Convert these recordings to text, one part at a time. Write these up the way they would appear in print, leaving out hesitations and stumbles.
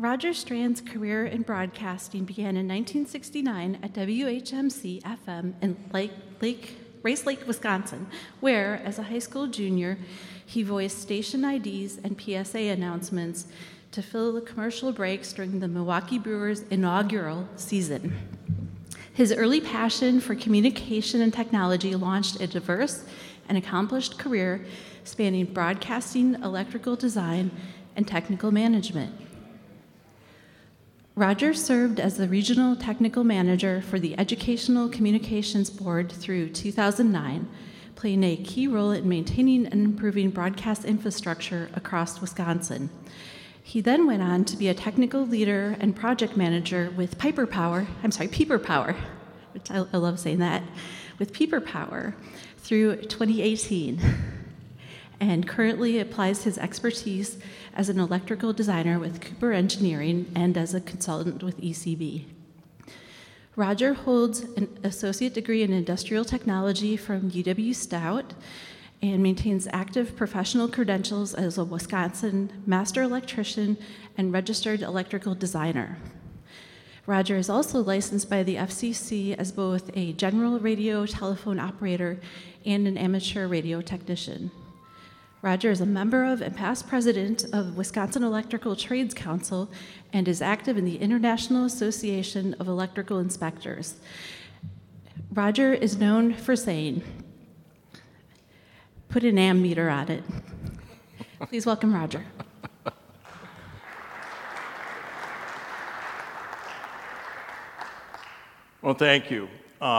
Roger Strand's career in broadcasting began in 1969 at WHMC FM in Rice Lake, Wisconsin, where, as a high school junior, he voiced station IDs and PSA announcements to fill the commercial breaks during the Milwaukee Brewers' inaugural season. His early passion for communication and technology launched a diverse and accomplished career spanning broadcasting, electrical design, and technical management. Roger served as the regional technical manager for the Educational Communications Board through 2009, playing a key role in maintaining and improving broadcast infrastructure across Wisconsin. He then went on to be a technical leader and project manager with Pieper Power, which I love saying that, with Pieper Power through 2018, and currently applies his expertise as an electrical designer with Cooper Engineering and as a consultant with ECB. Roger holds an associate degree in industrial technology from UW-Stout and maintains active professional credentials as a Wisconsin master electrician and registered electrical designer. Roger is also licensed by the FCC as both a general radio telephone operator and an amateur radio technician. Roger is a member of and past president of Wisconsin Electrical Trades Council and is active in the International Association of Electrical Inspectors. Roger is known for saying, "Put an ammeter on it." Please welcome Roger. Well, thank you.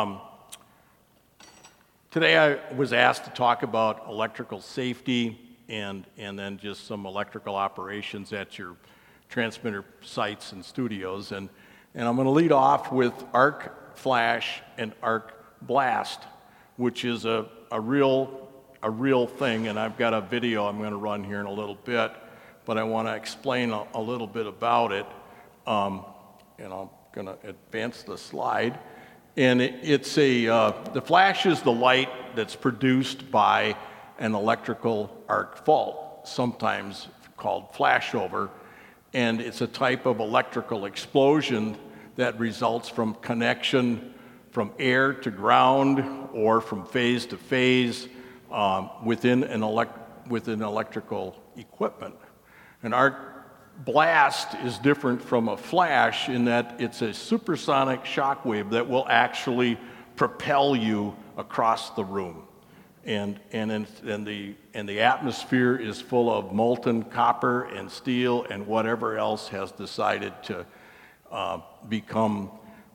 Today I was asked to talk about electrical safety and then just some electrical operations at your transmitter sites and studios. And I'm going to lead off with Arc Flash and Arc Blast, which is a real thing. And I've got a video I'm going to run here in a little bit, but I want to explain a little bit about it. And I'm going to advance the slide. And the flash is the light that's produced by an electrical arc fault, sometimes called flashover. And it's a type of electrical explosion that results from connection from air to ground or from phase to phase within electrical equipment. An arc blast is different from a flash in that it's a supersonic shock wave that will actually propel you across the room. And the atmosphere is full of molten copper and steel and whatever else has decided to become,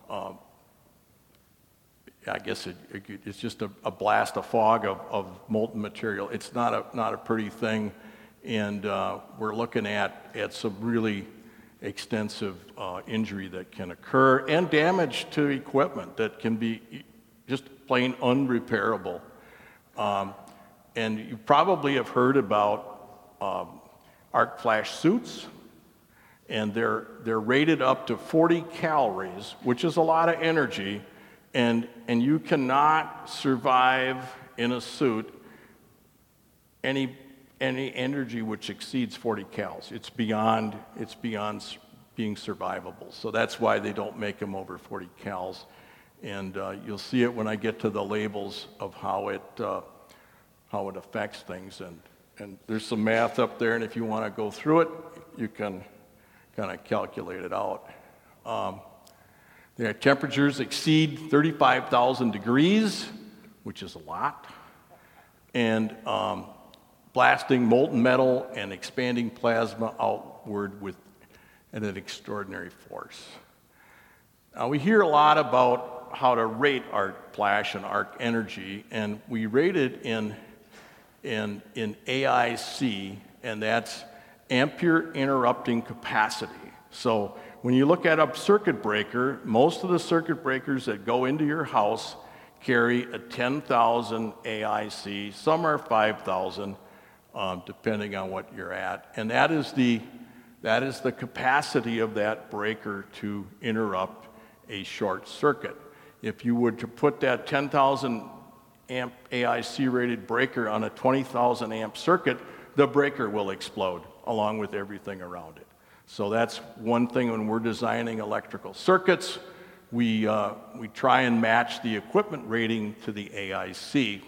I guess it's just a blast, a fog of molten material. It's not a pretty thing. And we're looking at some really extensive injury that can occur and damage to equipment that can be just plain unrepairable. And you probably have heard about arc flash suits, and they're rated up to 40 calories, which is a lot of energy, and you cannot survive in a suit any energy which exceeds 40 cals. It's beyond being survivable. So that's why they don't make them over 40 cals. And you'll see it when I get to the labels of how it affects things. And there's some math up there, and if you want to go through it, you can kind of calculate it out. Their temperatures exceed 35,000 degrees, which is a lot. And blasting molten metal and expanding plasma outward at an extraordinary force. Now, we hear a lot about how to rate arc flash and arc energy, and we rate it in AIC, and that's ampere interrupting capacity. So when you look at a circuit breaker, most of the circuit breakers that go into your house carry a 10,000 AIC, some are 5,000, depending on what you're at. And that is the capacity of that breaker to interrupt a short circuit. If you were to put that 10,000 amp AIC rated breaker on a 20,000 amp circuit, the breaker will explode along with everything around it. So that's one thing when we're designing electrical circuits. We try and match the equipment rating to the AIC.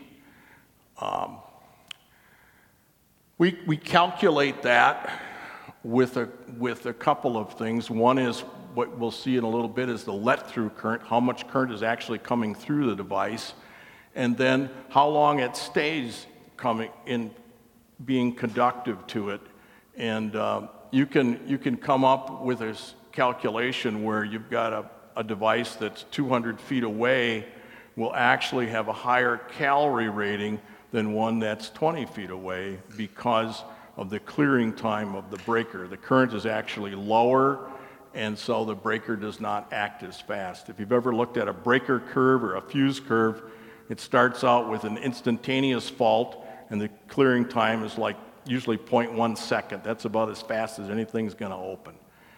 We calculate that with a couple of things. One is what we'll see in a little bit is the let-through current, how much current is actually coming through the device, and then how long it stays coming in, being conductive to it. And you can come up with a calculation where you've got a device that's 200 feet away will actually have a higher calorie rating than one that's 20 feet away because of the clearing time of the breaker. The current is actually lower, and so the breaker does not act as fast. If you've ever looked at a breaker curve or a fuse curve, it starts out with an instantaneous fault, and the clearing time is like usually 0.1 second. That's about as fast as anything's going to open.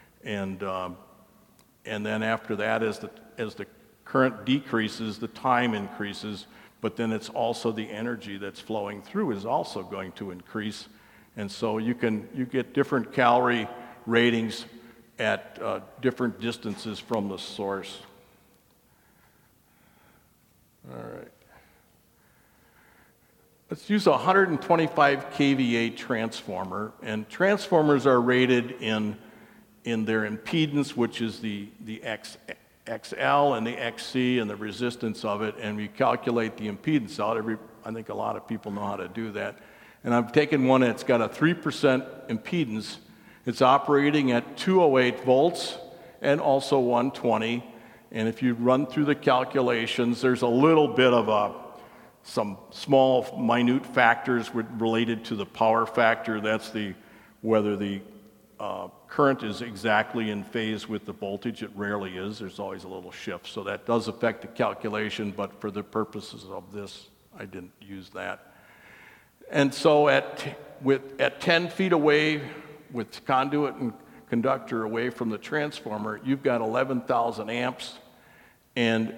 And then after that, as the current decreases, the time increases, but then it's also the energy that's flowing through is also going to increase. And so you get different calorie ratings at different distances from the source. All right. Let's use a 125 kVA transformer, and transformers are rated in their impedance, which is the XL and the XC and the resistance of it, and we calculate the impedance out. I think a lot of people know how to do that. And I've taken one that's got a 3% impedance. It's operating at 208 volts and also 120. And if you run through the calculations, there's a little bit of some small, minute factors related to the power factor. That's whether the current is exactly in phase with the voltage. It rarely is. There's always a little shift. So that does affect the calculation, but for the purposes of this, I didn't use that. And so at 10 feet away, with conduit and conductor away from the transformer, you've got 11,000 amps, and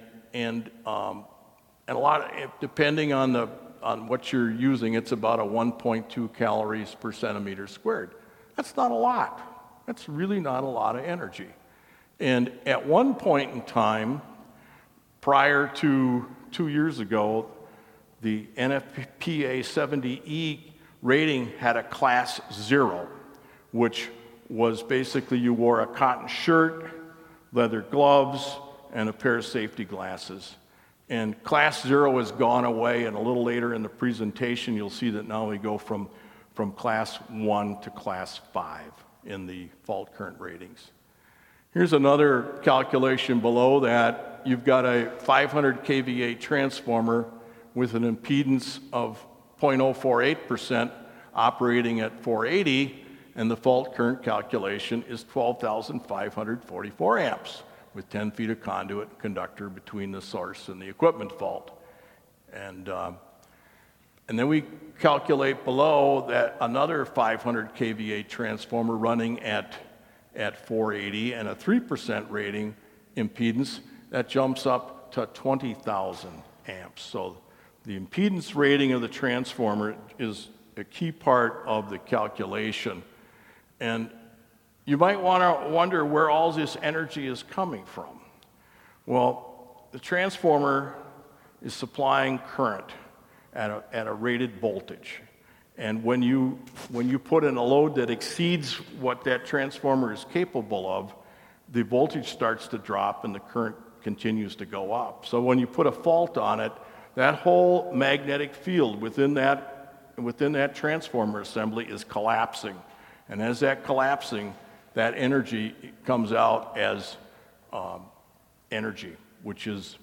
a lot depending on what you're using, it's about a 1.2 calories per centimeter squared. That's not a lot. That's really not a lot of energy. And at one point in time, prior to 2 years ago, the NFPA 70E rating had a class 0, which was basically you wore a cotton shirt, leather gloves, and a pair of safety glasses. And class 0 has gone away, and a little later in the presentation, you'll see that now we go from class 1 to class 5 in the fault current ratings. Here's another calculation below that. You've got a 500 kVA transformer with an impedance of 0.048% operating at 480, and the fault current calculation is 12,544 amps with 10 feet of conduit and conductor between the source and the equipment fault. And then we calculate below that another 500 kVA transformer running at 480 and a 3% rating impedance, that jumps up to 20,000 amps. So the impedance rating of the transformer is a key part of the calculation. And you might want to wonder where all this energy is coming from. Well, the transformer is supplying current at a rated voltage. And when you put in a load that exceeds what that transformer is capable of, the voltage starts to drop and the current continues to go up. So when you put a fault on it, that whole magnetic field within that transformer assembly is collapsing. And as that collapsing, that energy comes out as energy, which is,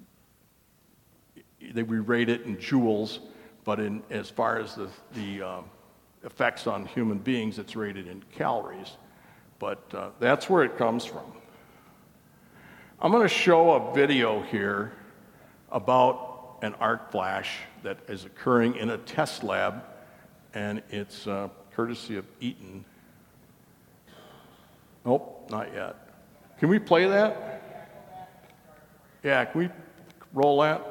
we rate it in joules, but as far as the effects on human beings, it's rated in calories. But that's where it comes from. I'm going to show a video here about an arc flash that is occurring in a test lab, and it's courtesy of Eaton. Nope, not yet. Can we play that? Yeah, can we roll that?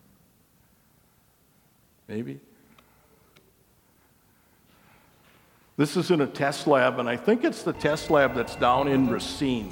Maybe? This is in a test lab, and I think it's the test lab that's down in Racine.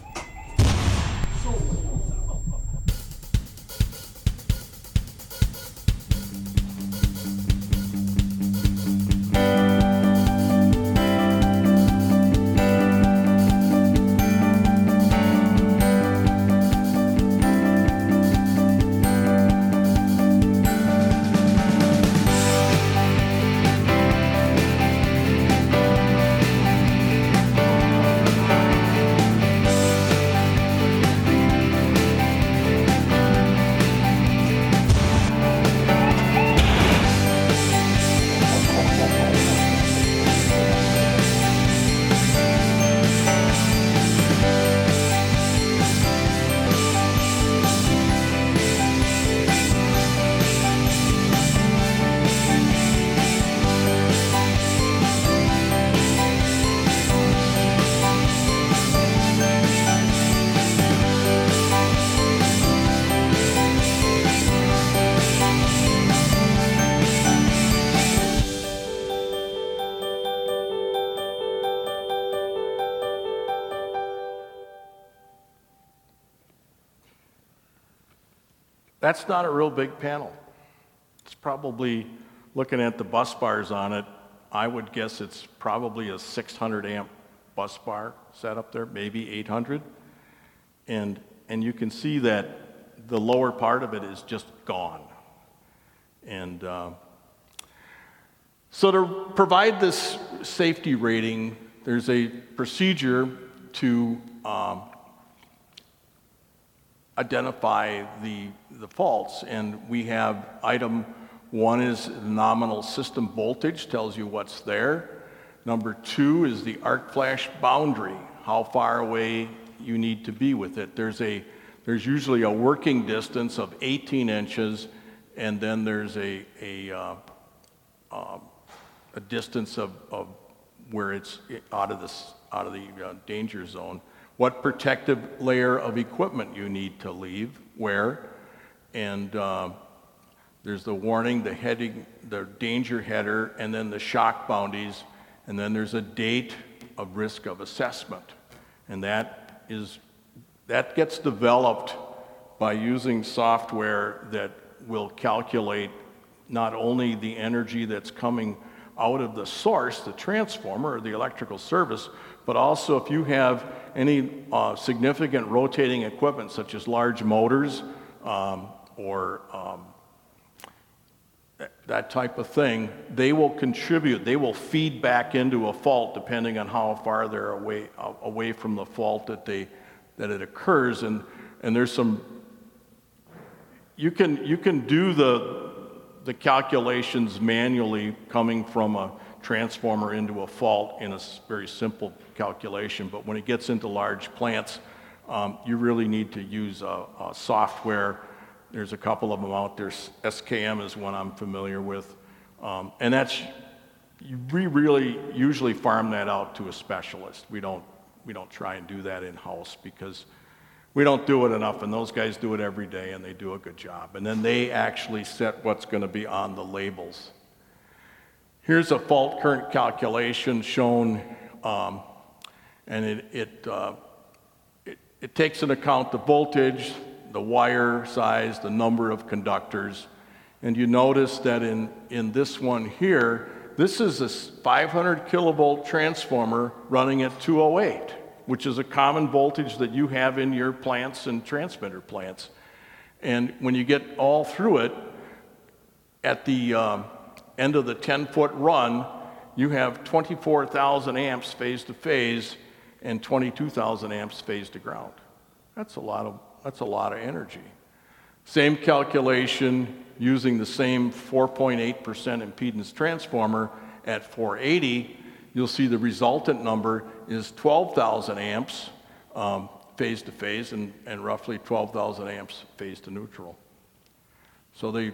That's not a real big panel. It's probably, looking at the bus bars on it, I would guess it's probably a 600 amp bus bar set up there, maybe 800. And you can see that the lower part of it is just gone. And so to provide this safety rating, there's a procedure to identify the faults, and we have item one is nominal system voltage, tells you what's there. Number two is the arc flash boundary, how far away you need to be with it. There's usually a working distance of 18 inches, and then there's a distance of where it's out of the danger zone. What protective layer of equipment you need to leave, where, and there's the warning, the heading, the danger header, and then the shock boundaries, and then there's a date of risk of assessment. And that gets developed by using software that will calculate not only the energy that's coming out of the source, the transformer or the electrical service, but also if you have any significant rotating equipment such as large motors or that type of thing, they will contribute, they will feed back into a fault depending on how far they're away from the fault that it occurs. And there's some, you can do the calculations manually coming from a transformer into a fault in a very simple calculation, but when it gets into large plants, you really need to use a software. There's a couple of them out there. SKM is one I'm familiar with, and we really usually farm that out to a specialist. We don't try and do that in-house because we don't do it enough, and those guys do it every day, and they do a good job. And then they actually set what's going to be on the labels. Here's a fault current calculation shown, and it takes into account the voltage, the wire size, the number of conductors. And you notice that in this one here, this is a 500 kilovolt transformer running at 208, which is a common voltage that you have in your plants and transmitter plants. And when you get all through it, at the end of the 10-foot run, you have 24,000 amps phase to phase and 22,000 amps phase to ground. That's a lot of energy. Same calculation using the same 4.8% impedance transformer at 480, you'll see the resultant number is 12,000 amps phase to phase and roughly 12,000 amps phase to neutral. So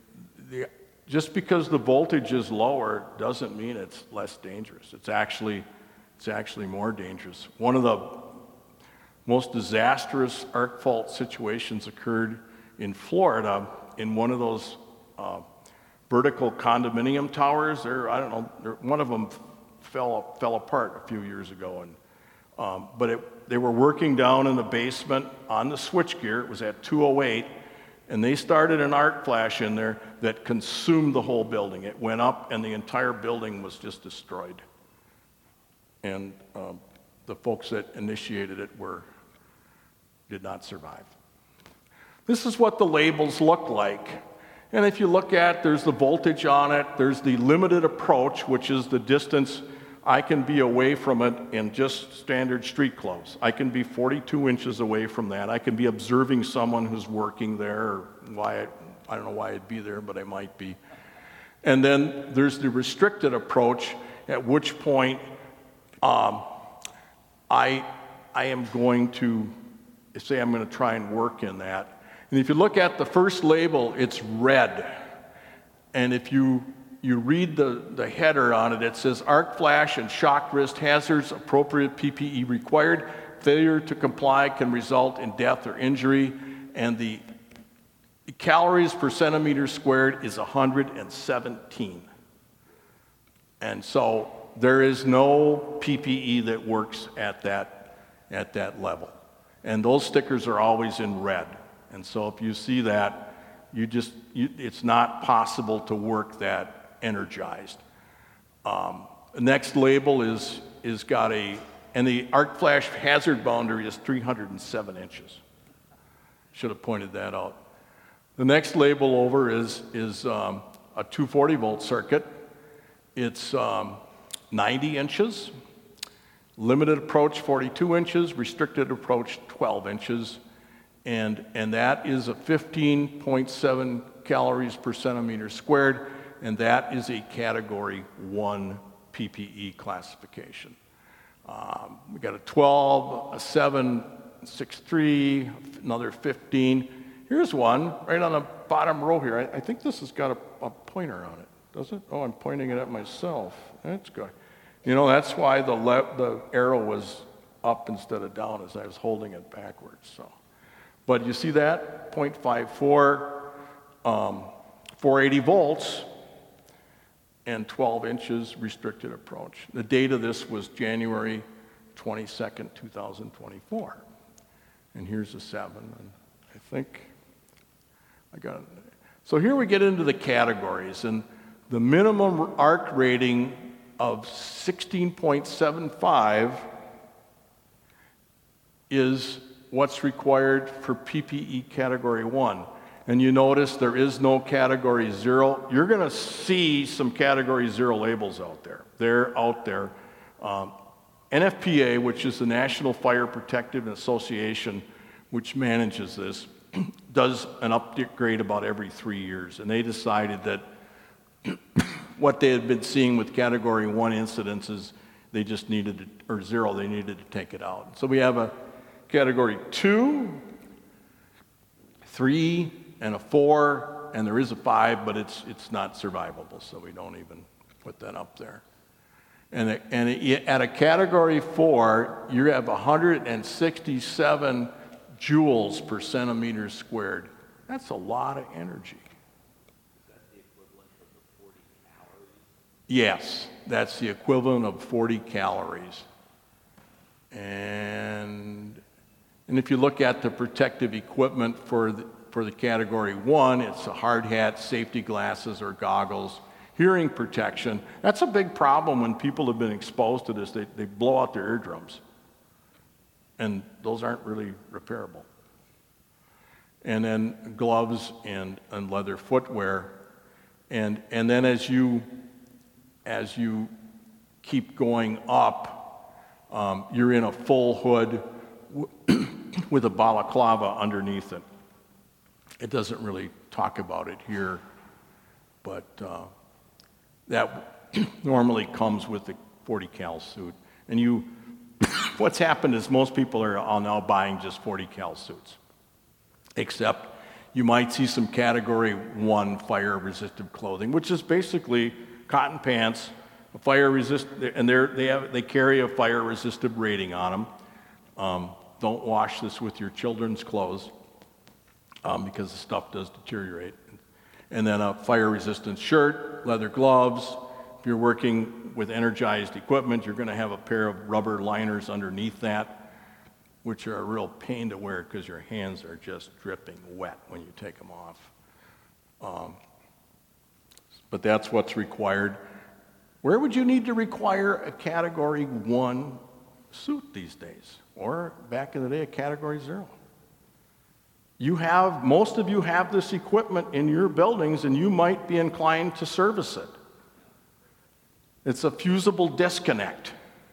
just because the voltage is lower doesn't mean it's less dangerous. It's actually more dangerous. One of the most disastrous arc fault situations occurred in Florida in one of those vertical condominium towers. One of them fell apart a few years ago. And they were working down in the basement on the switchgear. It was at 208, and they started an arc flash in there that consumed the whole building. It went up, and the entire building was just destroyed. And the folks that initiated it did not survive. This is what the labels look like. And if you look at, there's the voltage on it, there's the limited approach, which is the distance I can be away from it in just standard street clothes. I can be 42 inches away from that. I can be observing someone who's working there, or I don't know why I'd be there, but I might be. And then there's the restricted approach, at which point I am going to say I'm going to try and work in that. And if you look at the first label, it's red. And if you read the header on it, it says arc flash and shock wrist hazards, appropriate PPE required. Failure to comply can result in death or injury. And the calories per centimeter squared is 117. And so there is no PPE that works at that level. And those stickers are always in red. And so if you see that, it's not possible to work that energized. The next label is got and the arc flash hazard boundary is 307 inches. Should have pointed that out. The next label over is a 240 volt circuit. It's 90 inches. Limited approach 42 inches, restricted approach 12 inches. And that is a 15.7 calories per centimeter squared, and that is a category 1 PPE classification. We got a 12, a 7, 6.3, another 15. Here's one right on the bottom row here. I think this has got a pointer on it, does it? Oh, I'm pointing it at myself. That's good. You know, that's why the arrow was up instead of down, as I was holding it backwards. So. But you see that, 0.54, 480 volts, and 12 inches restricted approach. The date of this was January 22nd, 2024. And here's a 7, and I think I got it. So here we get into the categories, and the minimum arc rating of 16.75 is what's required for PPE Category 1. And you notice there is no Category 0. You're going to see some Category 0 labels out there. They're out there. NFPA, which is the National Fire Protective Association, which manages this, does an upgrade about every 3 years. And they decided that what they had been seeing with Category 1 incidences, they just needed to, or 0, they needed to take it out. So we have a Category 2, 3, and a 4, and there is a 5, but it's not survivable, so we don't even put that up there. And at a Category 4, you have 167 joules per centimeter squared. That's a lot of energy. Is that the equivalent of the 40 calories? Yes, that's the equivalent of 40 calories. And if you look at the protective equipment for the Category 1, it's a hard hat, safety glasses or goggles, hearing protection. That's a big problem when people have been exposed to this. They blow out their eardrums. And those aren't really repairable. And then gloves and leather footwear. And then as you keep going up, you're in a full hood with a balaclava underneath it. It doesn't really talk about it here, but that normally comes with the 40 cal suit. And what's happened is most people are now buying just 40 cal suits, except you might see some Category 1 fire-resistant clothing, which is basically cotton pants, and they carry a fire-resistant rating on them. Don't wash this with your children's clothes because the stuff does deteriorate. And then a fire-resistant shirt, leather gloves, If you're working with energized equipment, you're going to have a pair of rubber liners underneath that, which are a real pain to wear because your hands are just dripping wet when you take them off. But that's what's required. Where would you need to require a Category 1 suit these days? Or back in the day, a Category 0? Most of you have this equipment in your buildings, and you might be inclined to service it. It's a fusible disconnect.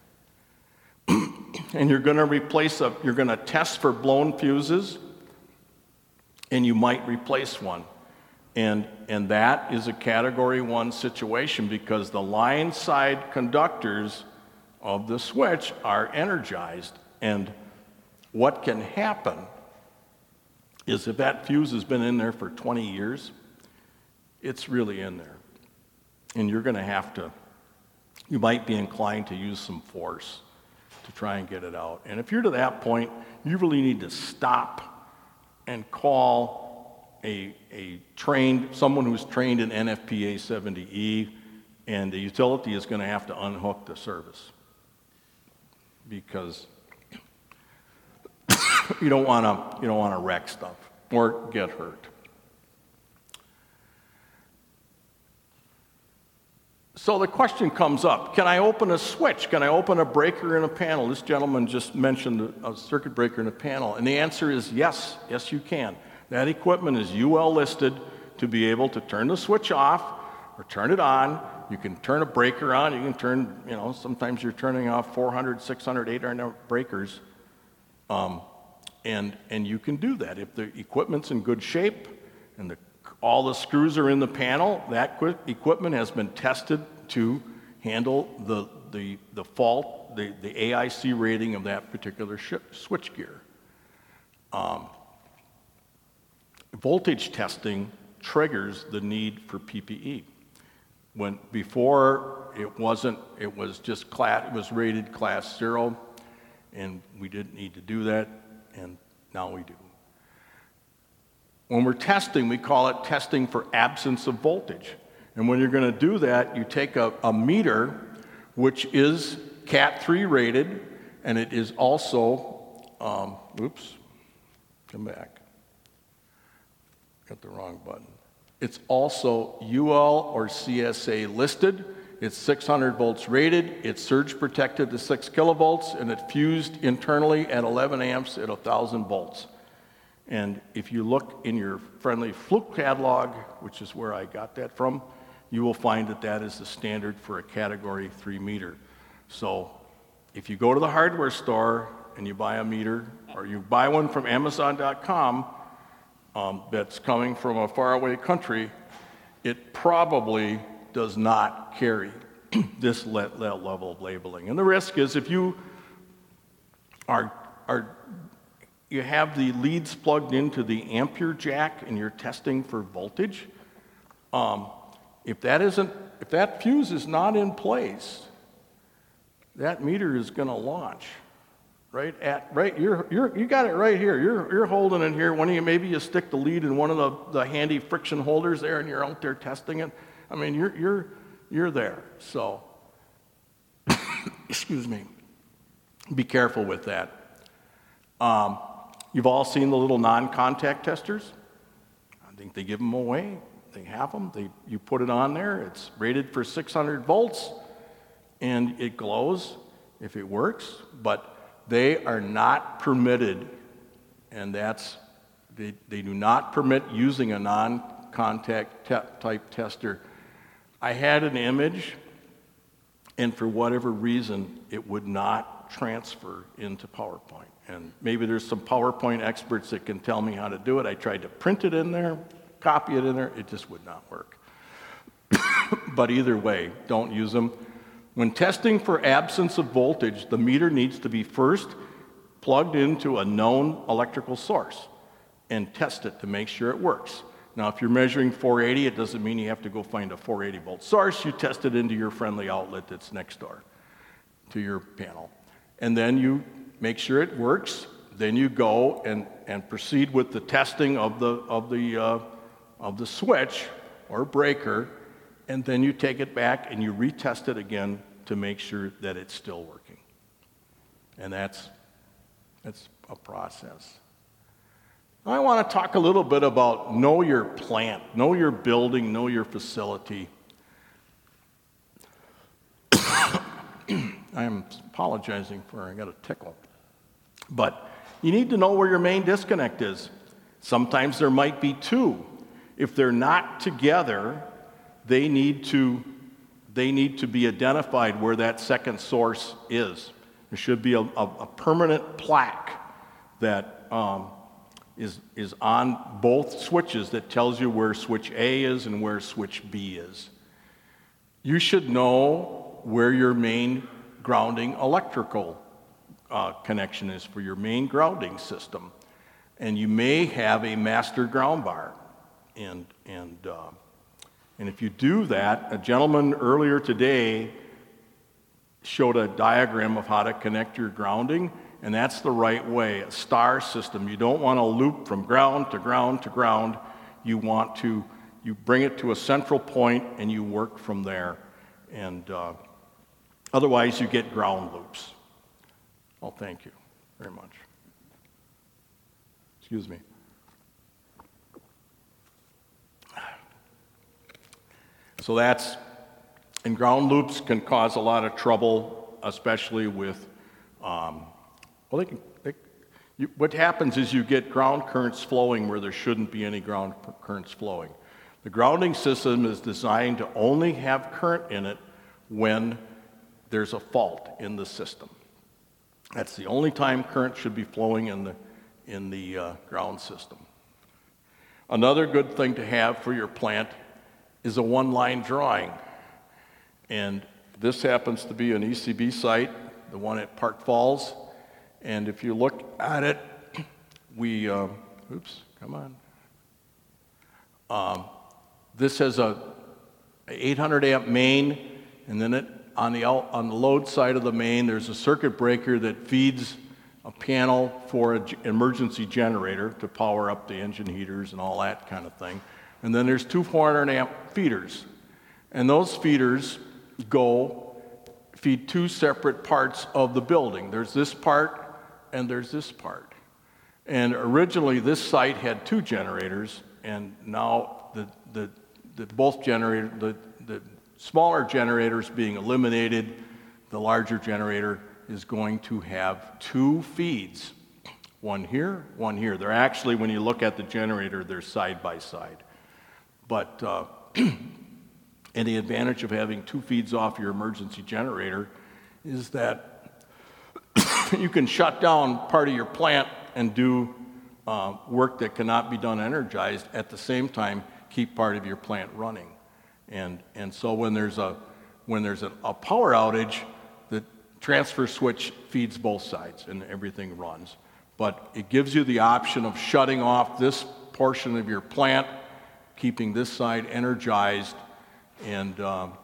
And you're going to you're going to test for blown fuses, and you might replace one. And that is a Category 1 situation because the line side conductors of the switch are energized. And what can happen is if that fuse has been in there for 20 years, it's really in there. And you're going to you might be inclined to use some force to try and get it out. And if you're to that point, you really need to stop and call someone who's trained in NFPA 70E, and the utility is going to have to unhook the service because you don't want to wreck stuff or get hurt. So the question comes up, can I open a switch? Can I open a breaker in a panel? This gentleman just mentioned a circuit breaker in a panel, and the answer is yes. Yes, you can. That equipment is UL listed to be able to turn the switch off or turn it on. You can turn a breaker on. You can turn, sometimes you're turning off 400, 600, 800 breakers. And you can do that. If the equipment's in good shape and all the screws are in the panel, that equipment has been tested to handle the fault, the AIC rating of that particular switch gear. Voltage testing triggers the need for PPE. Before it was rated class 0, and we didn't need to do that, and now we do. When we're testing, we call it testing for absence of voltage. And when you're going to do that, you take a meter, which is Cat 3 rated, and it is also, come back. Got the wrong button. It's also UL or CSA listed. It's 600 volts rated. It's surge protected to 6 kilovolts, and it's fused internally at 11 amps at 1,000 volts. And if you look in your friendly Fluke catalog, which is where I got that from, you will find that is the standard for a Category 3 meter. So if you go to the hardware store and you buy a meter, or you buy one from Amazon.com that's coming from a faraway country, it probably does not carry this level of labeling. And the risk is if you you have the leads plugged into the ampere jack and you're testing for voltage, if that fuse is not in place, that meter is going to launch. You got it right here. You're holding it here. Maybe you stick the lead in one of the handy friction holders there, and you're out there testing it. I mean, you're there. So, excuse me. Be careful with that. You've all seen the little non-contact testers. I think they give them away. They have them. You put it on there. It's rated for 600 volts, and it glows if it works. But they are not permitted, and they do not permit using a non-contact type tester. I had an image, and for whatever reason, it would not transfer into PowerPoint. And maybe there's some PowerPoint experts that can tell me how to do it. I tried to print it in there, copy it in there. It just would not work. But either way, don't use them. When testing for absence of voltage, the meter needs to be first plugged into a known electrical source and test it to make sure it works. Now, if you're measuring 480, it doesn't mean you have to go find a 480 volt source. You test it into your friendly outlet that's next door to your panel. And then you make sure it works. Then you go and proceed with the testing of the switch or breaker and then you take it back and you retest it again to make sure that it's still working. And that's a process. I want to talk a little bit about know your plant, know your building, know your facility. I'm apologizing for I got a tickle. But you need to know where your main disconnect is. Sometimes there might be two. If they're not together, they need to be identified where that second source is. There should be a permanent plaque that is on both switches that tells you where switch A is and where switch B is. You should know where your main grounding electrical connection is for your main grounding system. And you may have a master ground bar. And if you do that, a gentleman earlier today showed a diagram of how to connect your grounding, and that's the right way, a star system. You don't want to loop from ground to ground to ground. You bring it to a central point and you work from there. And otherwise you get ground loops. Oh, thank you very much. Excuse me. So and ground loops can cause a lot of trouble, especially with, what happens is you get ground currents flowing where there shouldn't be any ground currents flowing. The grounding system is designed to only have current in it when there's a fault in the system. That's the only time current should be flowing in the ground system. Another good thing to have for your plant is a one-line drawing. And this happens to be an ECB site, the one at Park Falls. And if you look at it, this has a 800 amp main, and then on the load side of the main, there's a circuit breaker that feeds a panel for an emergency generator to power up the engine heaters and all that kind of thing. And then there's two 400 amp feeders. And those feeders feed two separate parts of the building. There's this part and there's this part. And originally this site had two generators, and now the smaller generators being eliminated, the larger generator is going to have two feeds. One here, one here. They're actually, when you look at the generator, they're side by side. But and the advantage of having two feeds off your emergency generator is that you can shut down part of your plant and do work that cannot be done energized, at the same time keep part of your plant running. And so when there's a power outage, the transfer switch feeds both sides and everything runs. But it gives you the option of shutting off this portion of your plant, keeping this side energized, and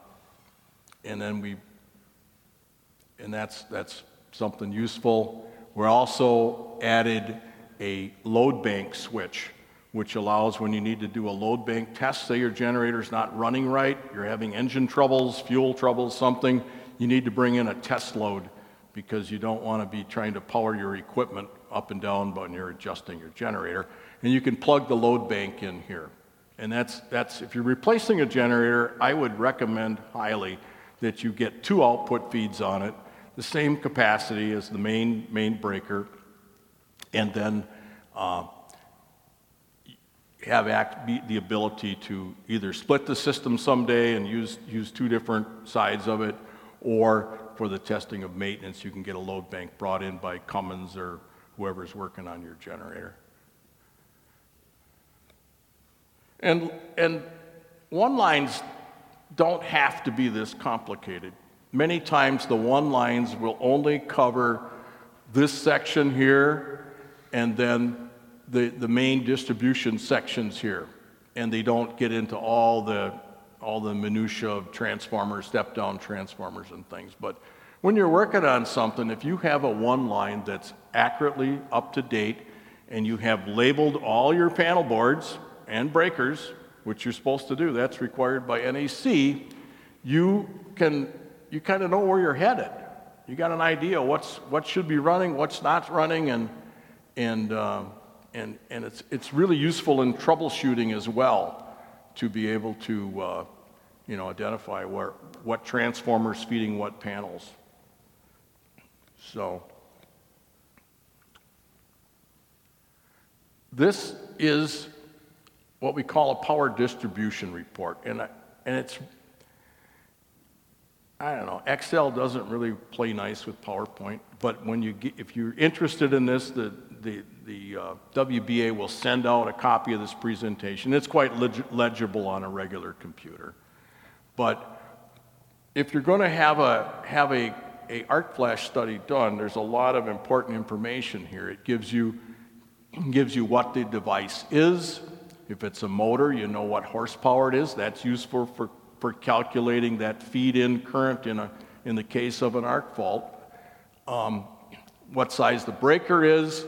that's something useful. We're also added a load bank switch, which allows when you need to do a load bank test, say your generator's not running right, you're having engine troubles, fuel troubles, something, you need to bring in a test load because you don't want to be trying to power your equipment up and down when you're adjusting your generator. And you can plug the load bank in here. And that's if you're replacing a generator, I would recommend highly that you get two output feeds on it, the same capacity as the main breaker, and then have the ability to either split the system someday and use two different sides of it, or for the testing of maintenance, you can get a load bank brought in by Cummins or whoever's working on your generator. And one lines don't have to be this complicated. Many times the one lines will only cover this section here and then the main distribution sections here. And they don't get into all the minutia of transformers, step-down transformers and things. But when you're working on something, if you have a one line that's accurately up to date and you have labeled all your panel boards and breakers which you're supposed to do, that's required by NEC, you kind of know where you're headed. You got an idea what should be running, what's not running, and it's really useful in troubleshooting as well to be able to identify what transformers feeding what panels. So this is what we call a power distribution report, and it's, I don't know, Excel doesn't really play nice with PowerPoint, but if you're interested in this, the WBA will send out a copy of this presentation. It's quite legible on a regular computer. But if you're going to have a arc flash study done, there's a lot of important information here. It gives you what the device is. If it's a motor, you know what horsepower it is. That's useful for calculating that feed-in current in the case of an arc fault. What size the breaker is,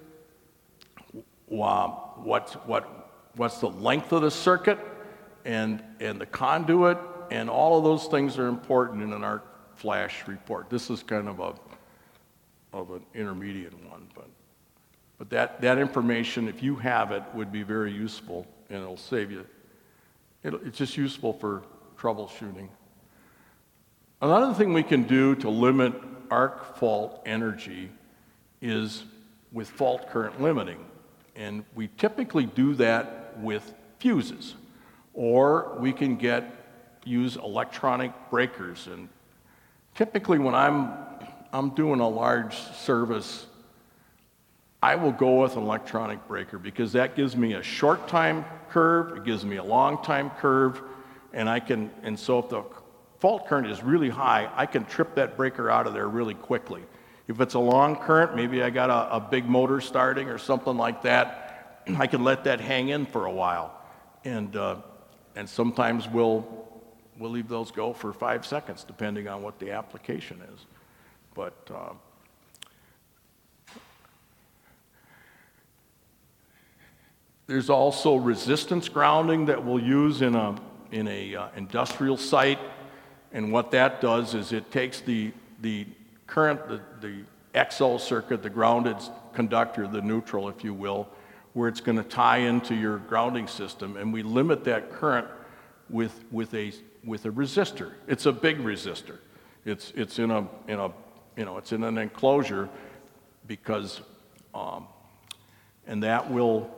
what's the length of the circuit, and the conduit, and all of those things are important in an arc flash report. This is kind of an intermediate one, but that information, if you have it, would be very useful, and it'll save you. It's just useful for troubleshooting. Another thing we can do to limit arc fault energy is with fault current limiting. And we typically do that with fuses. Or we can use electronic breakers. And typically when I'm doing a large service, I will go with an electronic breaker because that gives me a short time curve, it gives me a long time curve, and so if the fault current is really high, I can trip that breaker out of there really quickly. If it's a long current, maybe I got a big motor starting or something like that, I can let that hang in for a while. And sometimes we'll leave those go for 5 seconds, depending on what the application is. But there's also resistance grounding that we'll use in a industrial site, and what that does is it takes the current, the XO circuit, the grounded conductor, the neutral, if you will, where it's going to tie into your grounding system, and we limit that current with a resistor. It's a big resistor. It's in an enclosure because and that will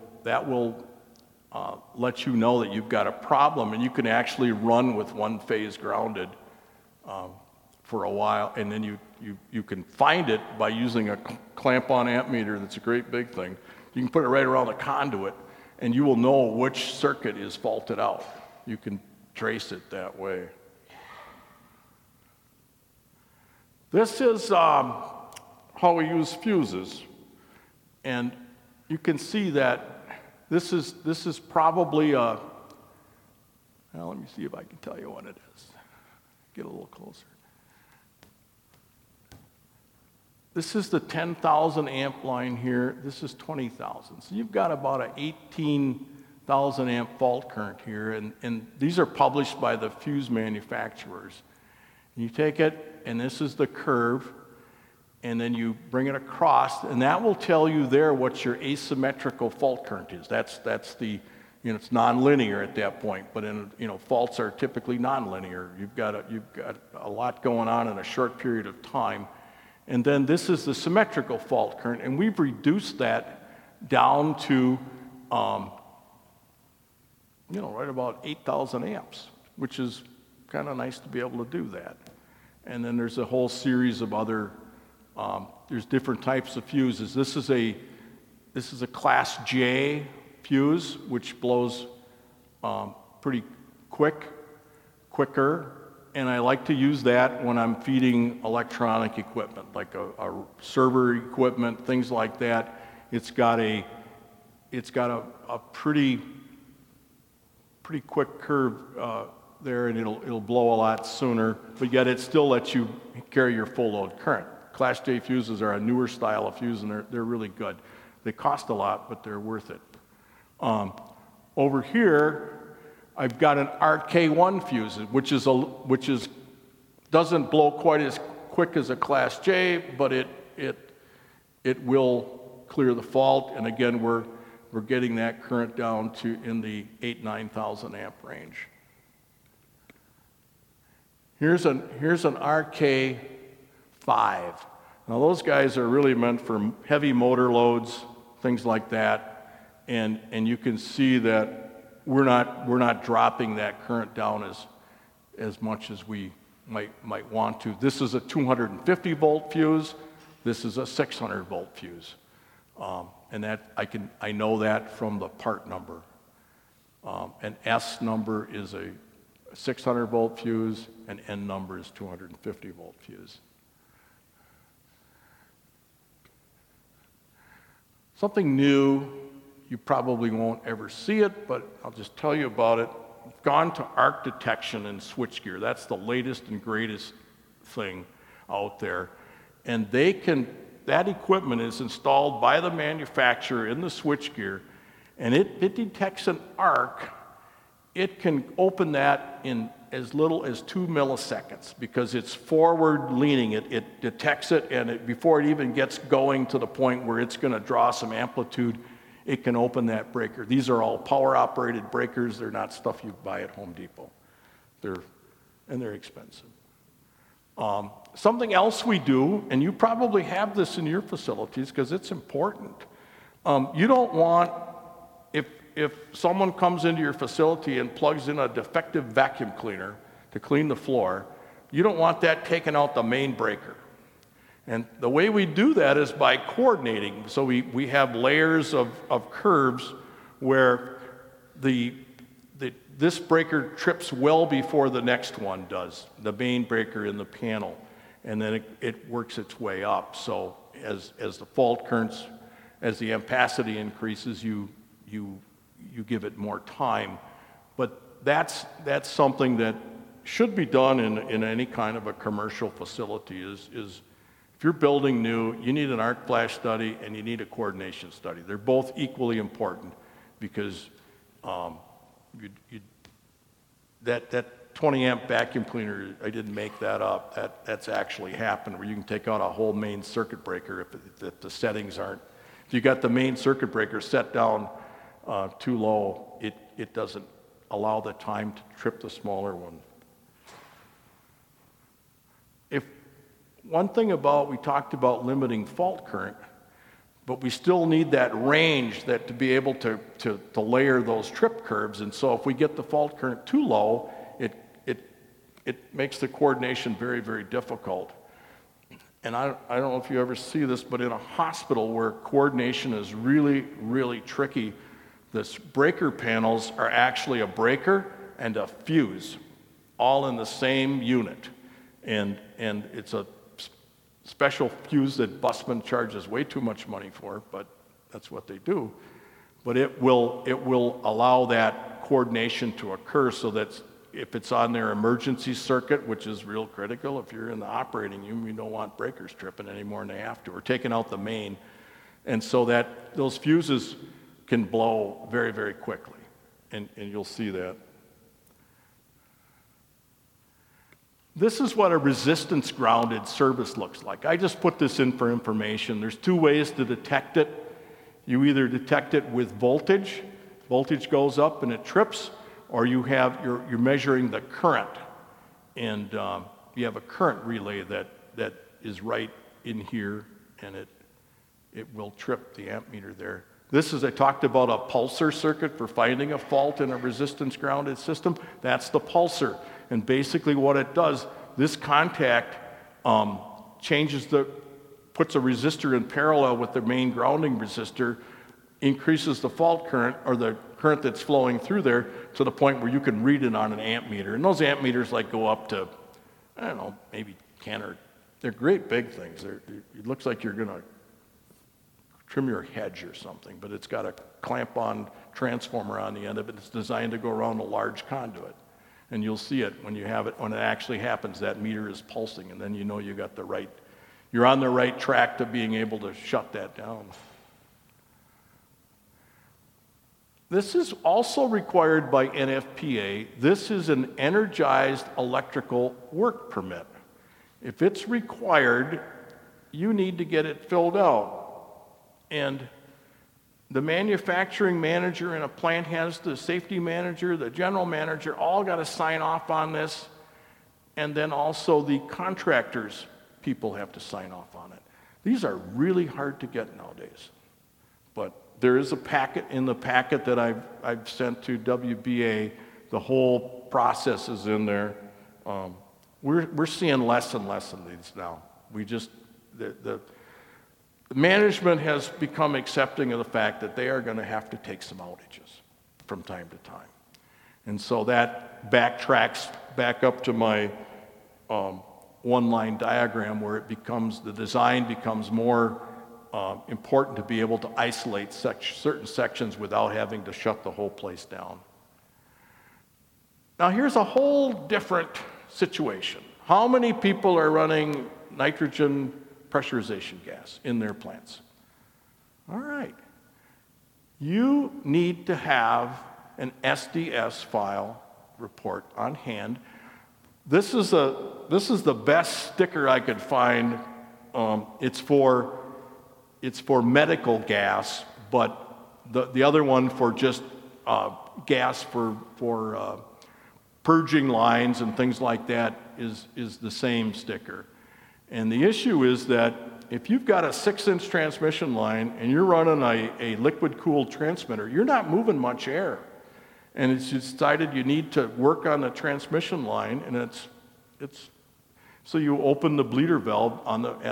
let you know that you've got a problem, and you can actually run with one phase grounded for a while, and then you can find it by using a clamp-on ammeter. That's a great big thing. You can put it right around the conduit, and you will know which circuit is faulted out. You can trace it that way. This is how we use fuses, and you can see that this is probably a, well, let me see if I can tell you what it is. Get a little closer. This is the 10,000 amp line here. This is 20,000. So you've got about an 18,000 amp fault current here, and these are published by the fuse manufacturers. You take it, and this is the curve, and then you bring it across, and that will tell you there what your asymmetrical fault current is. That's the, it's nonlinear at that point, but faults are typically nonlinear. You've got a lot going on in a short period of time. And then this is the symmetrical fault current, and we've reduced that down to, right about 8,000 amps, which is kind of nice to be able to do that. And then there's a whole series of other, there's different types of fuses. This is a Class J fuse, which blows pretty quicker. And I like to use that when I'm feeding electronic equipment, like a server equipment, things like that. It's got a pretty quick curve there, and it'll blow a lot sooner, but yet it still lets you carry your full load current. Class J fuses are a newer style of fuse, and they're really good. They cost a lot, but they're worth it. Over here, I've got an RK1 fuse, which doesn't blow quite as quick as a Class J, but it will clear the fault. And again, we're getting that current down to in the 9,000 amp range. Here's an RK5. Now those guys are really meant for heavy motor loads, things like that, and you can see that we're not dropping that current down as much as we might want to. This is a 250 volt fuse. This is a 600 volt fuse, and that I know that from the part number. An S number is a 600 volt fuse, and N number is 250 volt fuse. Something new, you probably won't ever see it, but I'll just tell you about it. We've gone to arc detection in switchgear. That's the latest and greatest thing out there. And that equipment is installed by the manufacturer in the switchgear, and it detects an arc. It can open that in as little as 2 milliseconds because it's forward leaning. It detects it, and before it even gets going to the point where it's going to draw some amplitude, it can open that breaker. These are all power operated breakers. They're not stuff you buy at Home Depot. They're expensive. Something else we do, and you probably have this in your facilities because it's important. You don't want, if someone comes into your facility and plugs in a defective vacuum cleaner to clean the floor, you don't want that taking out the main breaker. And the way we do that is by coordinating. So we have layers of curves where this breaker trips well before the next one does, the main breaker in the panel. And then it works its way up. So as the fault currents, as the ampacity increases, you give it more time. But that's something that should be done in any kind of a commercial facility is if you're building new, you need an arc flash study and you need a coordination study. They're both equally important because that 20 amp vacuum cleaner, I didn't make that up. That's actually happened where you can take out a whole main circuit breaker if the settings aren't. If you got the main circuit breaker set down too low, it doesn't allow the time to trip the smaller one. One thing we talked about limiting fault current, but we still need that range to be able to layer those trip curves. And so if we get the fault current too low, it makes the coordination very, very difficult. And I don't know if you ever see this, but in a hospital where coordination is really, really tricky, the breaker panels are actually a breaker and a fuse, all in the same unit. And it's a special fuse that Bussmann charges way too much money for, but that's what they do. But it will allow that coordination to occur so that if it's on their emergency circuit, which is real critical, if you're in the operating room, you don't want breakers tripping any more than they have to, or taking out the main. And so that those fuses can blow very, very quickly, and you'll see that. This is what a resistance-grounded service looks like. I just put this in for information. There's two ways to detect it. You either detect it with voltage goes up and it trips, or you're measuring the current, and you have a current relay that is right in here, and it will trip the amp meter there. This is, I talked about a pulsar circuit for finding a fault in a resistance-grounded system. That's the pulsar. And basically what it does, this contact puts a resistor in parallel with the main grounding resistor, increases the fault current, or the current that's flowing through there, to the point where you can read it on an amp meter. And those amp meters go up to, I don't know, maybe 10 or, they're great big things. It looks like you're gonna trim your hedge or something, but it's got a clamp-on transformer on the end of it. It's designed to go around a large conduit. And you'll see it when when it actually happens, that meter is pulsing, and then you know you're on the right track to being able to shut that down. This is also required by NFPA. This is an energized electrical work permit. If it's required, you need to get it filled out. And the manufacturing manager in a plant has the safety manager, the general manager, all got to sign off on this. And then also the contractors, people have to sign off on it. These are really hard to get nowadays. But there is a packet in the packet that I've sent to WBA. The whole process is in there. We're seeing less and less of these now. The management has become accepting of the fact that they are going to have to take some outages from time to time. And so that backtracks back up to my one-line diagram where the design becomes more important to be able to isolate certain sections without having to shut the whole place down. Now here's a whole different situation. How many people are running nitrogen pressurization gas in their plants? All right. You need to have an SDS file report on hand. This is the best sticker I could find. It's for medical gas, but the other one for just gas for purging lines and things like that is the same sticker. And the issue is that if you've got a 6-inch transmission line and you're running a liquid-cooled transmitter, you're not moving much air. And it's decided you need to work on the transmission line, and so you open the bleeder valve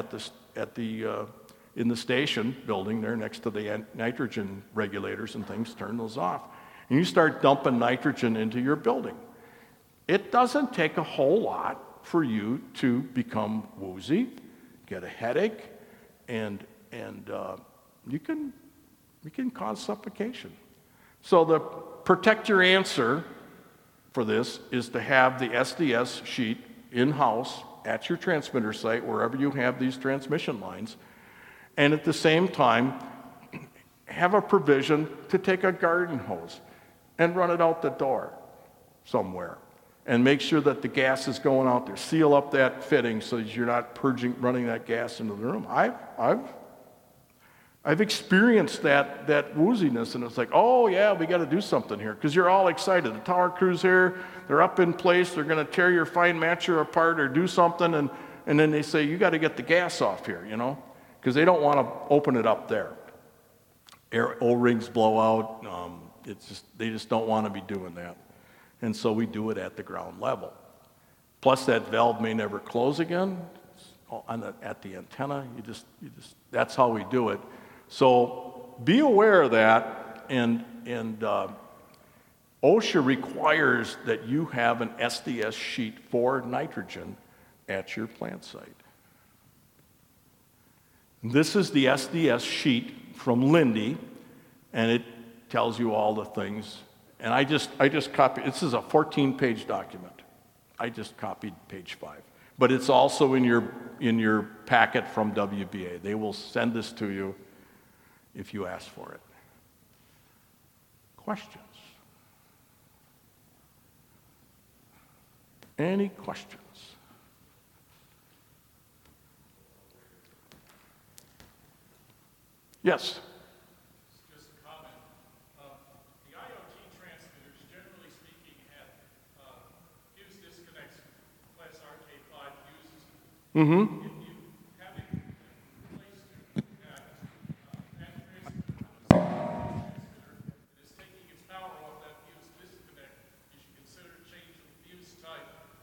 in the station building there next to the nitrogen regulators and things, turn those off. And you start dumping nitrogen into your building. It doesn't take a whole lot for you to become woozy, get a headache, and you can cause suffocation. So the protect your answer for this is to have the SDS sheet in-house at your transmitter site, wherever you have these transmission lines, and at the same time, have a provision to take a garden hose and run it out the door somewhere. And make sure that the gas is going out there. Seal up that fitting so that you're not running that gas into the room. I've experienced that wooziness, and it's like, oh yeah, we got to do something here, because you're all excited. The tower crew's here, they're up in place, they're going to tear your fine matcher apart or do something, and then they say, you got to get the gas off here, because they don't want to open it up there. O-rings blow out. They just don't want to be doing that. And so we do it at the ground level. Plus that valve may never close again at the antenna. That's how we do it. So be aware of that, and OSHA requires that you have an SDS sheet for nitrogen at your plant site. This is the SDS sheet from Linde, and it tells you all the things. And I just copied, this is a 14-page document. I just copied page 5. But it's also in your packet from WBA. They will send this to you if you ask for it. Questions? Any questions? Yes? Just a comment. The IoT transmitters, generally speaking, have fuse disconnects, class RK5 fuses. Mm-hmm. If you have it placed at that transmitter, it is taking its power off that fuse disconnect, you should consider changing the fuse type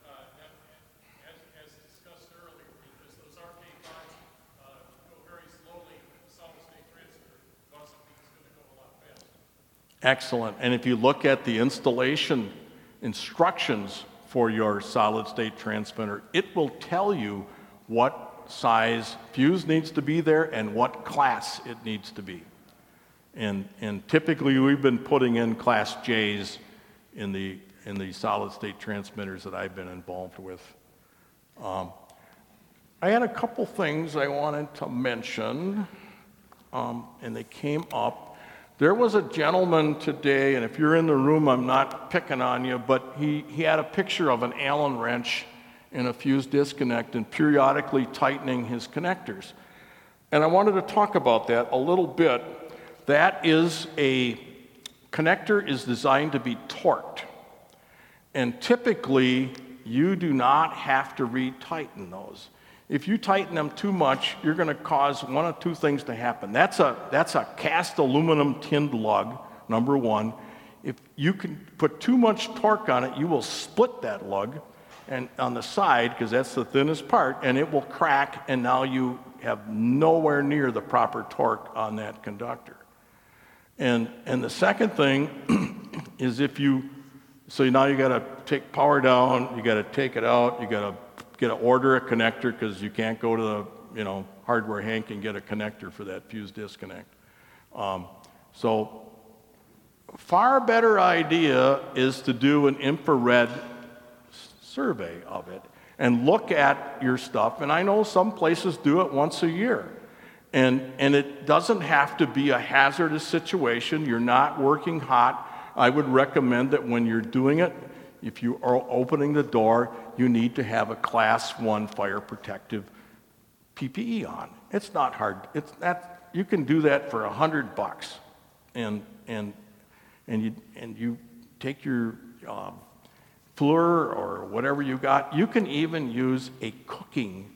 as discussed earlier, because those RK5s go very slowly in a solid-state transmitter. Because something is going to go a lot faster. Excellent. And if you look at the installation instructions for your solid-state transmitter, it will tell you what size fuse needs to be there and what class it needs to be. And typically we've been putting in class J's in the solid-state transmitters that I've been involved with. I had a couple things I wanted to mention, and they came up. There was a gentleman today, and if you're in the room, I'm not picking on you, but he had a picture of an Allen wrench in a fuse disconnect and periodically tightening his connectors. And I wanted to talk about that a little bit. That is a connector is designed to be torqued. And typically, you do not have to retighten those. If you tighten them too much, you're going to cause one of two things to happen. That's a cast aluminum tinned lug, number one. If you can put too much torque on it, you will split that lug and on the side, because that's the thinnest part, and it will crack, and now you have nowhere near the proper torque on that conductor. And the second thing is so now you got to take power down, you got to take it out, you got to order a connector because you can't go to the hardware Hank and get a connector for that fuse disconnect. So far better idea is to do an infrared survey of it and look at your stuff. And I know some places do it once a year. And it doesn't have to be a hazardous situation. You're not working hot. I would recommend that when you're doing it, if you are opening the door, you need to have a Class 1 fire protective PPE on. It's not hard. You can do that for $100, and you take your Fluor or whatever you got. You can even use a cooking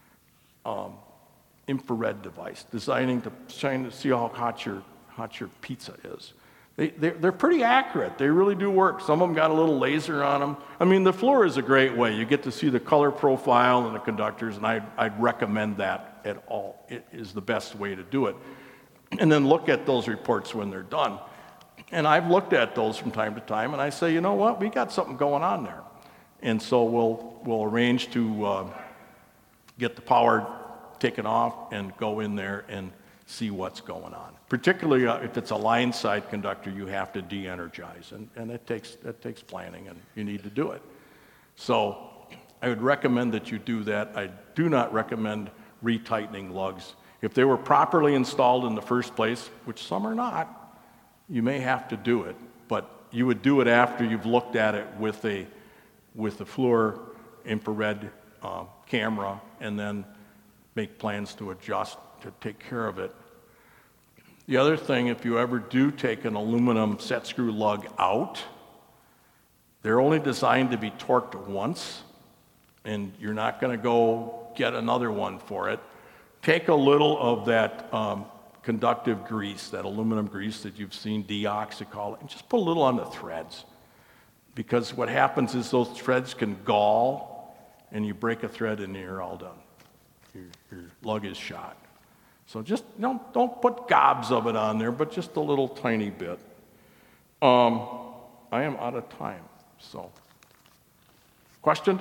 infrared device, trying to see how hot your pizza is. They're pretty accurate. They really do work. Some of them got a little laser on them. I mean, the Fluor is a great way. You get to see the color profile and the conductors, and I'd recommend that at all. It is the best way to do it. And then look at those reports when they're done. And I've looked at those from time to time, and I say, you know what, we got something going on there. And so we'll arrange to get the power taken off and go in there and see what's going on. Particularly if it's a line side conductor, you have to de-energize, and that takes planning, and you need to do it. So I would recommend that you do that. I do not recommend retightening lugs. If they were properly installed in the first place, which some are not, you may have to do it, but you would do it after you've looked at it with the Fluor infrared camera, and then make plans to adjust to take care of it. The other thing, if you ever do take an aluminum set screw lug out, they're only designed to be torqued once, and you're not going to go get another one for it. Take a little of that conductive grease, that aluminum grease that you've seen, deoxycall, and just put a little on the threads. Because what happens is those threads can gall, and you break a thread and you're all done. Your lug is shot. So just don't put gobs of it on there, but just a little tiny bit. I am out of time, so. Question?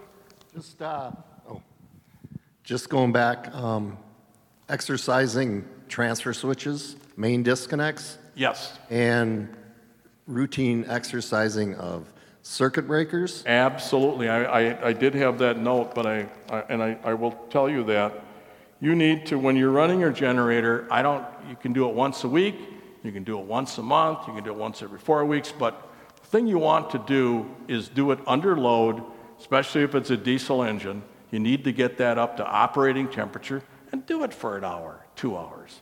Just going back, exercising transfer switches, main disconnects, Yes. and routine exercising of circuit breakers. Absolutely. I did have that note, but I will tell you that you need to, when you're running your generator, you can do it once a week, you can do it once a month, you can do it once every 4 weeks, but the thing you want to do is do it under load, especially if it's a diesel engine. You need to get that up to operating temperature and do it for an hour, 2 hours.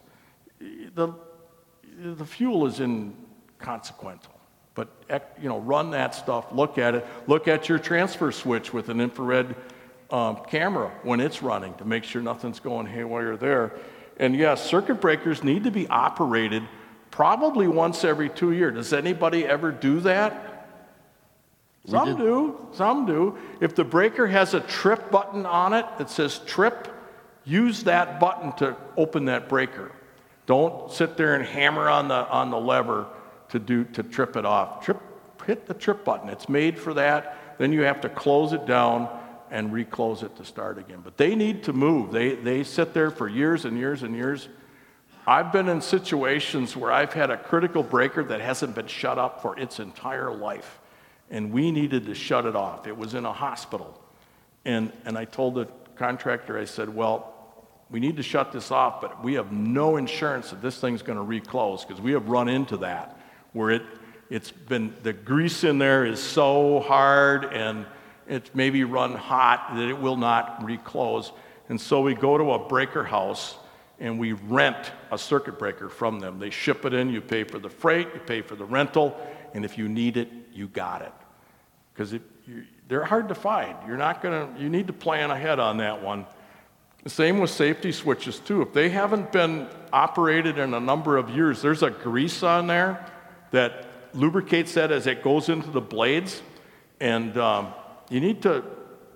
The fuel is inconsequential. But run that stuff, look at it. Look at your transfer switch with an infrared camera when it's running to make sure nothing's going haywire there. And yes, circuit breakers need to be operated probably once every 2 years. Does anybody ever do that? Some do. If the breaker has a trip button on it that says trip, use that button to open that breaker. Don't sit there and hammer on the lever to trip it off. Hit the trip button. It's made for that. Then you have to close it down and reclose it to start again. But they need to move. They sit there for years and years and years. I've been in situations where I've had a critical breaker that hasn't been shut up for its entire life, and we needed to shut it off. It was in a hospital. And I told the contractor, I said, well, we need to shut this off, but we have no insurance that this thing's going to reclose, because we have run into that, where it's been, the grease in there is so hard and it's maybe run hot that it will not reclose. And so we go to a breaker house and we rent a circuit breaker from them. They ship it in, you pay for the freight, you pay for the rental, and if you need it, you got it. Because they're hard to find. You need to plan ahead on that one. The same with safety switches too. If they haven't been operated in a number of years, there's a grease on there that lubricates that as it goes into the blades, and you need to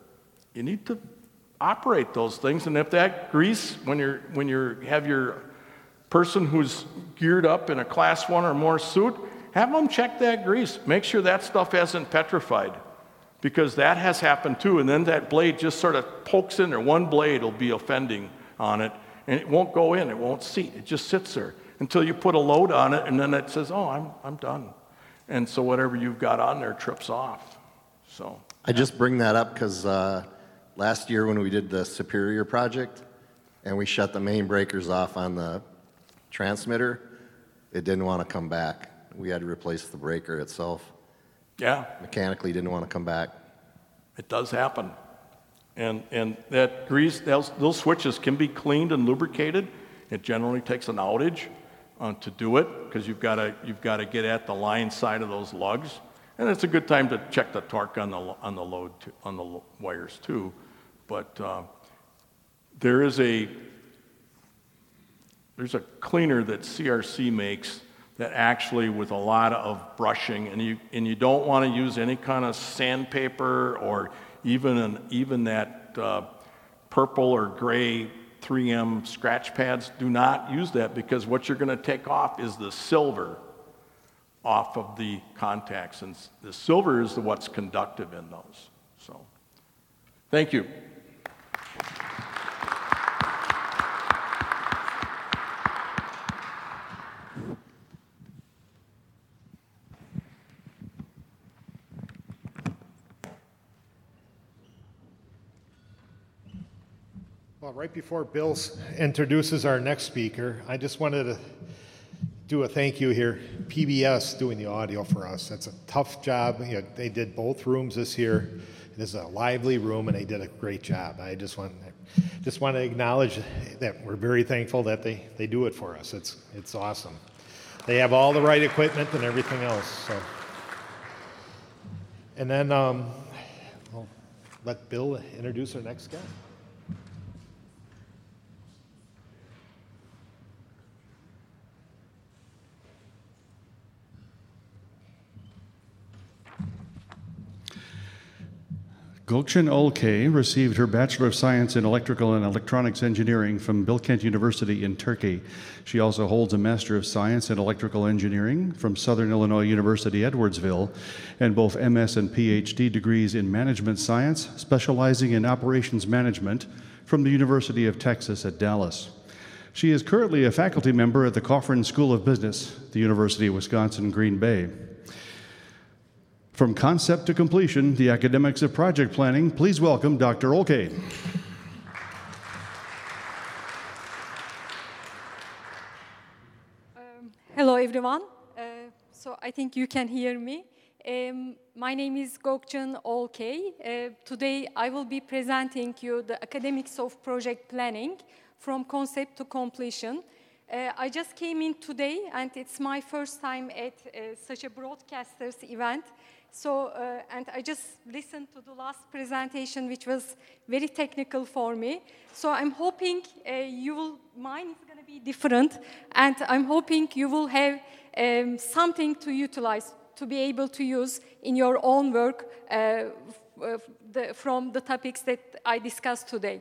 operate those things. And if that grease, when you have your person who's geared up in a class 1 or more suit, have them check that grease. Make sure that stuff hasn't petrified, because that has happened too. And then that blade just sort of pokes in there. One blade will be offending on it, and it won't go in, it won't seat. It just sits there until you put a load on it, and then it says, oh, I'm done. And so whatever you've got on there trips off. So I just bring that up because last year when we did the Superior project and we shut the main breakers off on the transmitter, it didn't want to come back. We had to replace the breaker itself. yeah, Mechanically didn't want to come back. it does happen. And that grease, those switches can be cleaned and lubricated. It generally takes an outage to do it, because you've got to get at the line side of those lugs. And it's a good time to check the torque on the wires too. But there's a cleaner that CRC makes that actually, with a lot of brushing, and you don't want to use any kind of sandpaper or even that purple or gray 3M scratch pads. Do not use that, because what you're going to take off is the silver off of the contacts, and the silver is what's conductive in those. So, thank you. Well, right before Bill introduces our next speaker, I just wanted to do a thank you here. PBS doing the audio for us. That's a tough job. They did both rooms this year. It is a lively room, and they did a great job. I just want to acknowledge that we're very thankful that they do it for us. It's awesome. They have all the right equipment and everything else. So, and then I'll let Bill introduce our next guest. Gökçen Olkay received her Bachelor of Science in Electrical and Electronics Engineering from Bilkent University in Turkey. She also holds a Master of Science in Electrical Engineering from Southern Illinois University, Edwardsville, and both MS and PhD degrees in Management Science, specializing in Operations Management from the University of Texas at Dallas. She is currently a faculty member at the Coffran School of Business, the University of Wisconsin-Green Bay. From concept to completion, the academics of project planning, please welcome Dr. Olkay. Hello, everyone. So I think you can hear me. My name is Gökçen Olkay. Today I will be presenting you the academics of project planning from concept to completion. I just came in today, and it's my first time at such a broadcasters event. So, and I just listened to the last presentation, which was very technical for me. So I'm hoping mine is going to be different, and I'm hoping you will have something to utilize, to be able to use in your own work from the topics that I discussed today.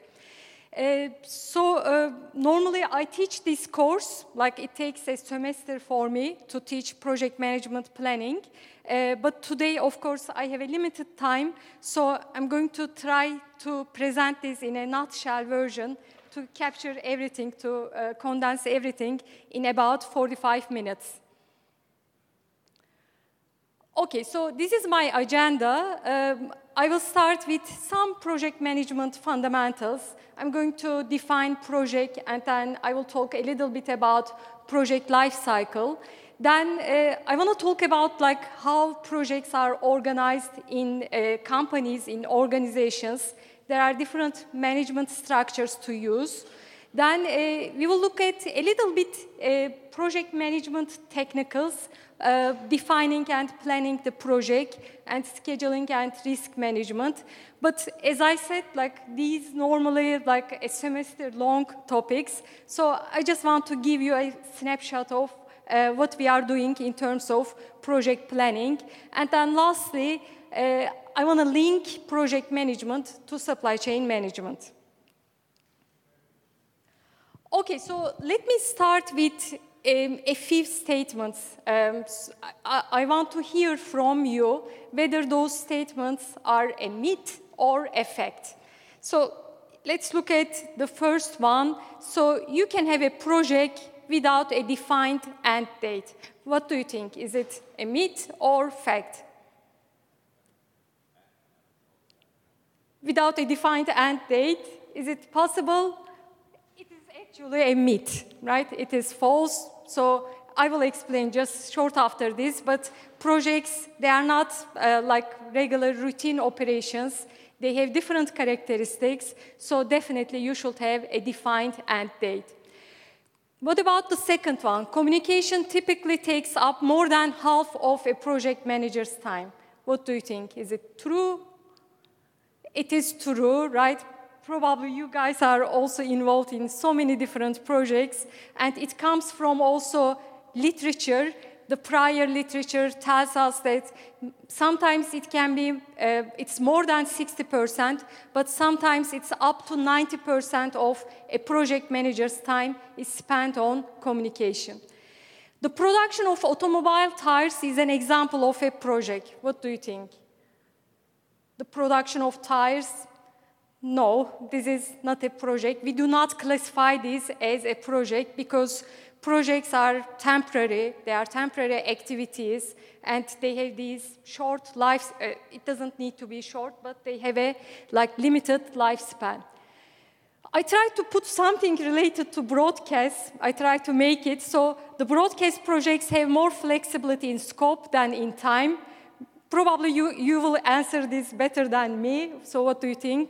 Normally I teach this course, like it takes a semester for me to teach project management planning. But today, of course, I have a limited time, so I'm going to try to present this in a nutshell version to capture everything, to condense everything in about 45 minutes. Okay, so this is my agenda. I will start with some project management fundamentals. I'm going to define project, and then I will talk a little bit about project life cycle. Then I want to talk about like how projects are organized in companies, in organizations. There are different management structures to use. Then we will look at a little bit project management technicals, defining and planning the project, and scheduling and risk management. But as I said, like these normally like a semester-long topics. So I just want to give you a snapshot of what we are doing in terms of project planning. And then lastly, I want to link project management to supply chain management. Okay, so let me start with a few statements. I want to hear from you whether those statements are a myth or a fact. So let's look at the first one. So you can have a project without a defined end date. What do you think? Is it a myth or fact? Without a defined end date, is it possible? It is actually a myth, right? It is false. So I will explain just short after this, but projects, they are not like regular routine operations. They have different characteristics, so definitely you should have a defined end date. What about the second one? Communication typically takes up more than half of a project manager's time. What do you think? Is it true? It is true, right? Probably you guys are also involved in so many different projects, and it comes from also literature. The prior literature tells us that sometimes it can be, it's more than 60%, but sometimes it's up to 90% of a project manager's time is spent on communication. The production of automobile tires is an example of a project. What do you think? The production of tires? No, this is not a project. We do not classify this as a project because projects are temporary, they are temporary activities, and they have these short lives. It doesn't need to be short, but they have a limited lifespan. I tried to put something related to broadcast. I tried to make it so the broadcast projects have more flexibility in scope than in time. Probably you will answer this better than me. So what do you think?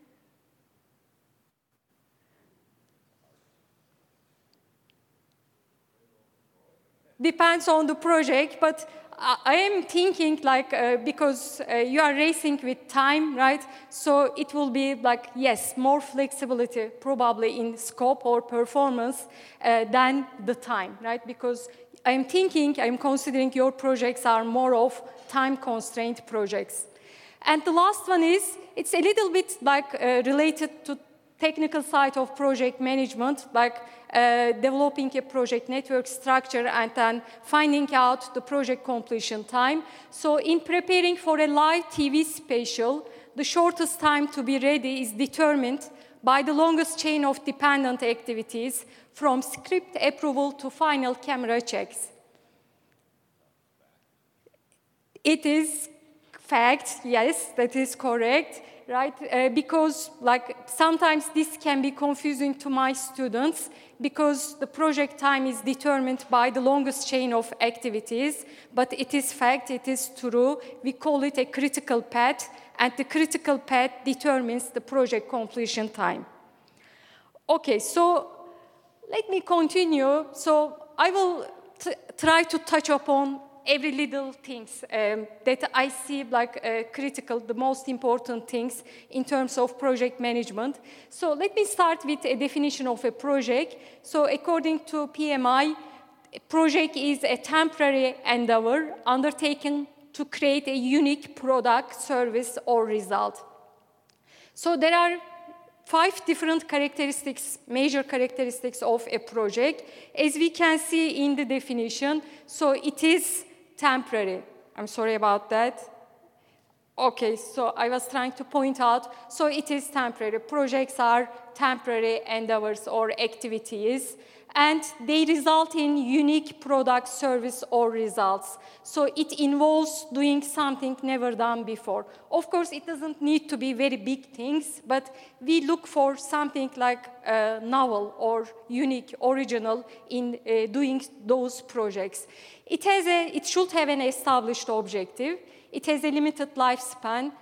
Depends on the project, but I am thinking because you are racing with time, right? So it will be yes, more flexibility probably in scope or performance than the time, right? Because I'm considering your projects are more of time-constrained projects. And the last one is, it's a little bit related to technical side of project management, developing a project network structure and then finding out the project completion time. So in preparing for a live TV special, the shortest time to be ready is determined by the longest chain of dependent activities from script approval to final camera checks. It is fact, yes, that is correct. Right? Because sometimes this can be confusing to my students because the project time is determined by the longest chain of activities, but it is fact, it is true. We call it a critical path, and the critical path determines the project completion time. Okay, so let me continue. So I will try to touch upon every little things that I see critical, the most important things in terms of project management. So let me start with a definition of a project. So according to PMI, a project is a temporary endeavor undertaken to create a unique product, service, or result. So there are 5 different characteristics, major characteristics of a project. As we can see in the definition, so it is temporary. I'm sorry about that. Okay, so I was trying to point out, so it is temporary. Projects are temporary endeavors or activities, and they result in unique product, service, or results. So it involves doing something never done before. Of course, it doesn't need to be very big things, but we look for something like novel or unique, original in doing those projects. It should have an established objective. It has a limited lifespan,